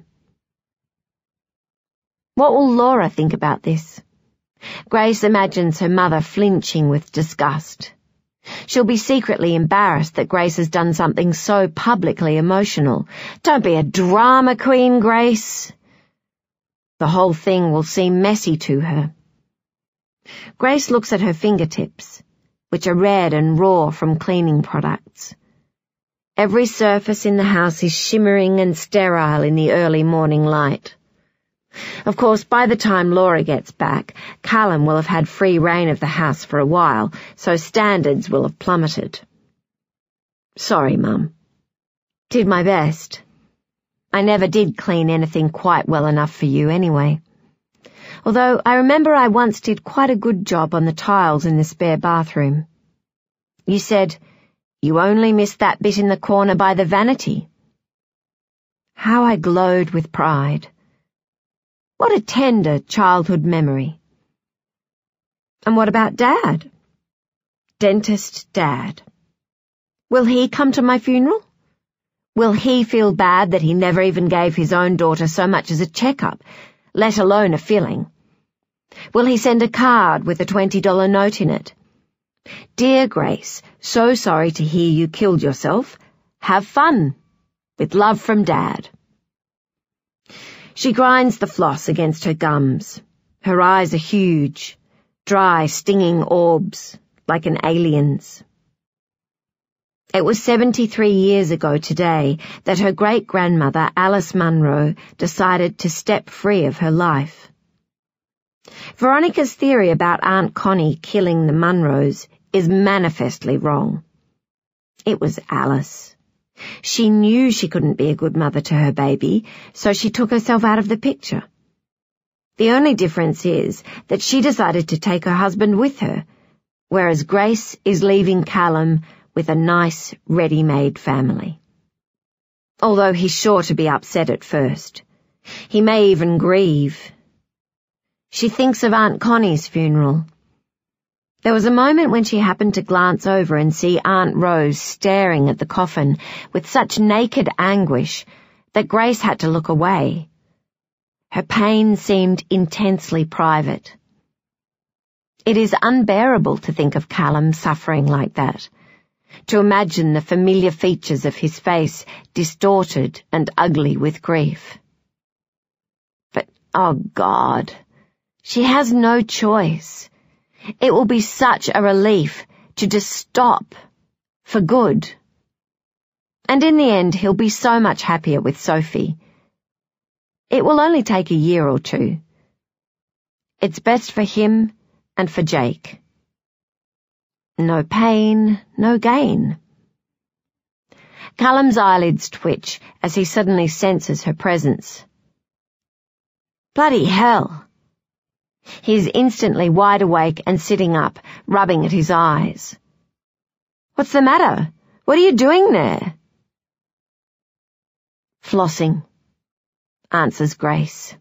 What will Laura think about this? Grace imagines her mother flinching with disgust. She'll be secretly embarrassed that Grace has done something so publicly emotional. Don't be a drama queen, Grace. The whole thing will seem messy to her. Grace looks at her fingertips, which are red and raw from cleaning products. Every surface in the house is shimmering and sterile in the early morning light. Of course, by the time Laura gets back, Callum will have had free rein of the house for a while, so standards will have plummeted. Sorry, Mum. Did my best. I never did clean anything quite well enough for you anyway. Although I remember I once did quite a good job on the tiles in the spare bathroom. You said, you only missed that bit in the corner by the vanity. How I glowed with pride. What a tender childhood memory. And what about Dad? Dentist Dad. Will he come to my funeral? Will he feel bad that he never even gave his own daughter so much as a checkup, let alone a filling? Will he send a card with a twenty dollar note in it? Dear Grace, so sorry to hear you killed yourself. Have fun. With love from Dad. She grinds the floss against her gums. Her eyes are huge, dry, stinging orbs, like an alien's. It was seventy-three years ago today that her great-grandmother, Alice Munro, decided to step free of her life. Veronica's theory about Aunt Connie killing the Munros is manifestly wrong. It was Alice. She knew she couldn't be a good mother to her baby, so she took herself out of the picture. The only difference is that she decided to take her husband with her, whereas Grace is leaving Callum with a nice, ready-made family. Although he's sure to be upset at first. He may even grieve. She thinks of Aunt Connie's funeral. There was a moment when she happened to glance over and see Aunt Rose staring at the coffin with such naked anguish that Grace had to look away. Her pain seemed intensely private. It is unbearable to think of Callum suffering like that, to imagine the familiar features of his face distorted and ugly with grief. But, oh God, she has no choice. It will be such a relief to just stop, for good. And in the end, he'll be so much happier with Sophie. It will only take a year or two. It's best for him and for Jake. No pain, no gain. Callum's eyelids twitch as he suddenly senses her presence. Bloody hell! He is instantly wide awake and sitting up, rubbing at his eyes. What's the matter? What are you doing there? Flossing, answers Grace.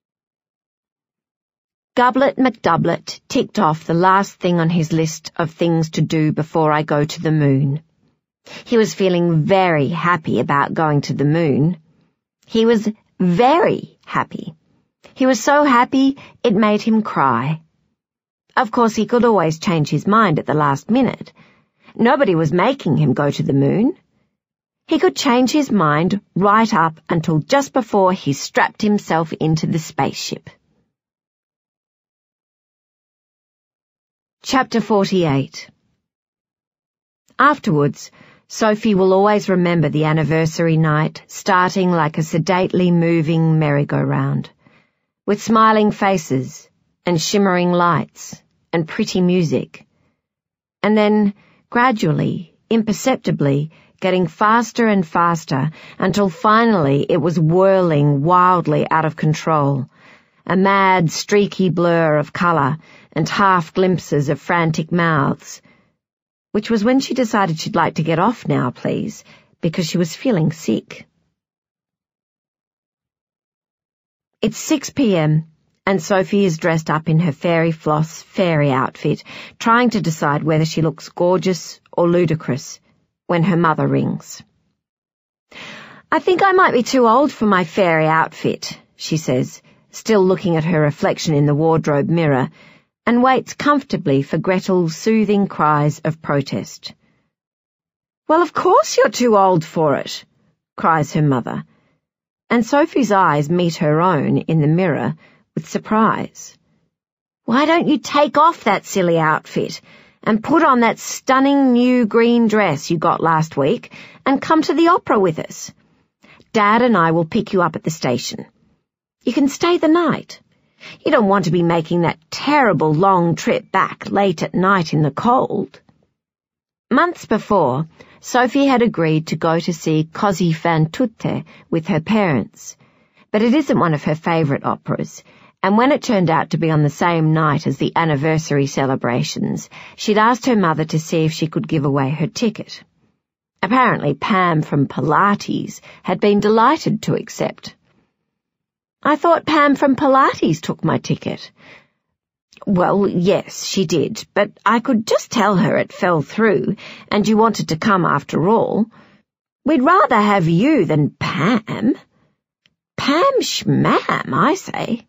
Gublet McDoublet ticked off the last thing on his list of things to do before I go to the moon. He was feeling very happy about going to the moon. He was very happy. He was so happy it made him cry. Of course, he could always change his mind at the last minute. Nobody was making him go to the moon. He could change his mind right up until just before he strapped himself into the spaceship. Chapter forty-eight. Afterwards, Sophie will always remember the anniversary night starting like a sedately moving merry-go-round, with smiling faces and shimmering lights and pretty music, and then, gradually, imperceptibly, getting faster and faster until finally it was whirling wildly out of control, a mad, streaky blur of colour and half glimpses of frantic mouths, which was when she decided she'd like to get off now, please, because she was feeling sick. It's six p.m. and Sophie is dressed up in her fairy floss fairy outfit, trying to decide whether she looks gorgeous or ludicrous when her mother rings. "I think I might be too old for my fairy outfit," she says, still looking at her reflection in the wardrobe mirror, and waits comfortably for Gretel's soothing cries of protest. "Well, of course you're too old for it," cries her mother, and Sophie's eyes meet her own in the mirror with surprise. "Why don't you take off that silly outfit and put on that stunning new green dress you got last week and come to the opera with us? Dad and I will pick you up at the station. You can stay the night. You don't want to be making that terrible long trip back late at night in the cold." Months before, Sophie had agreed to go to see Così fan tutte with her parents, but it isn't one of her favourite operas, and when it turned out to be on the same night as the anniversary celebrations, she'd asked her mother to see if she could give away her ticket. Apparently Pam from Pilates had been delighted to accept. "I thought Pam from Pilates took my ticket." "Well, yes, she did, but I could just tell her it fell through, and you wanted to come after all. We'd rather have you than Pam. Pam schmam, I say."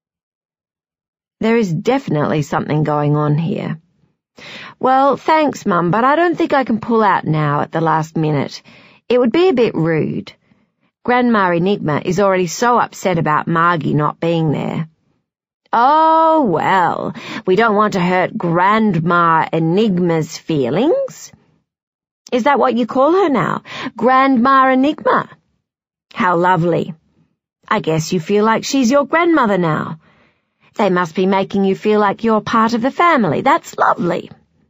There is definitely something going on here. "Well, thanks, Mum, but I don't think I can pull out now at the last minute. It would be a bit rude. Grandma Enigma is already so upset about Margie not being there." "Oh, well, we don't want to hurt Grandma Enigma's feelings." "Is that what you call her now? Grandma Enigma? How lovely. I guess you feel like she's your grandmother now. They must be making you feel like you're part of the family. That's lovely."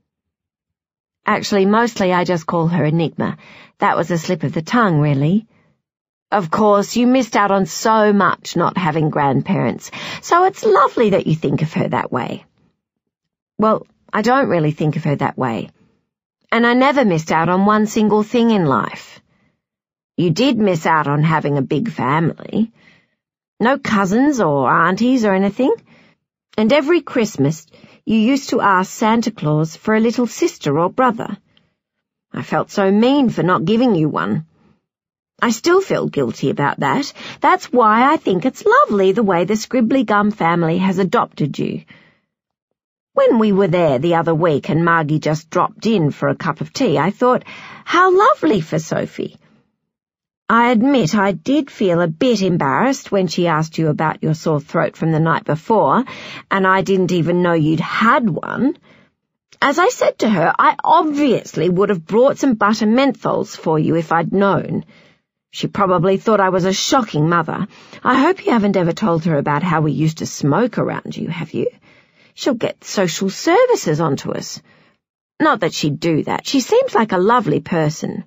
"Actually, mostly I just call her Enigma. That was a slip of the tongue, really. Of course, you missed out on so much not having grandparents, so it's lovely that you think of her that way." "Well, I don't really think of her that way. And I never missed out on one single thing in life." "You did miss out on having a big family. No cousins or aunties or anything. And every Christmas you used to ask Santa Claus for a little sister or brother. I felt so mean for not giving you one. I still feel guilty about that. That's why I think it's lovely the way the Scribbly Gum family has adopted you. When we were there the other week and Margie just dropped in for a cup of tea, I thought, how lovely for Sophie. I admit I did feel a bit embarrassed when she asked you about your sore throat from the night before, and I didn't even know you'd had one. As I said to her, I obviously would have brought some butter menthols for you if I'd known. She probably thought I was a shocking mother. I hope you haven't ever told her about how we used to smoke around you, have you? She'll get social services onto us. Not that she'd do that. She seems like a lovely person."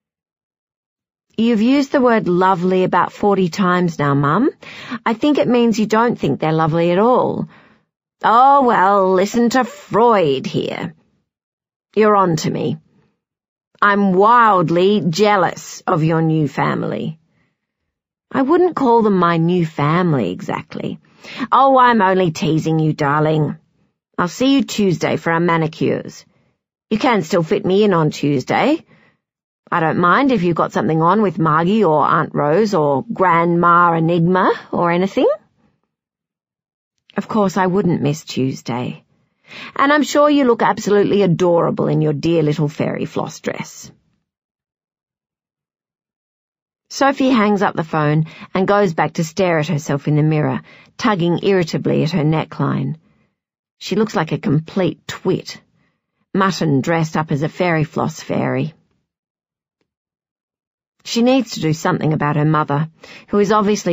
"You've used the word lovely about forty times now, Mum. I think it means you don't think they're lovely at all." "Oh, well, listen to Freud here. You're on to me. I'm wildly jealous of your new family." "I wouldn't call them my new family exactly." "Oh, I'm only teasing you, darling. I'll see you Tuesday for our manicures. You can still fit me in on Tuesday. I don't mind if you've got something on with Margie or Aunt Rose or Grandma Enigma or anything." Of course I wouldn't miss Tuesday. And I'm sure you look absolutely adorable in your dear little fairy floss dress. Sophie hangs up the phone and goes back to stare at herself in the mirror, tugging irritably at her neckline. She looks like a complete twit. Mutton dressed up as a fairy floss fairy. She needs to do something about her mother, who is obviously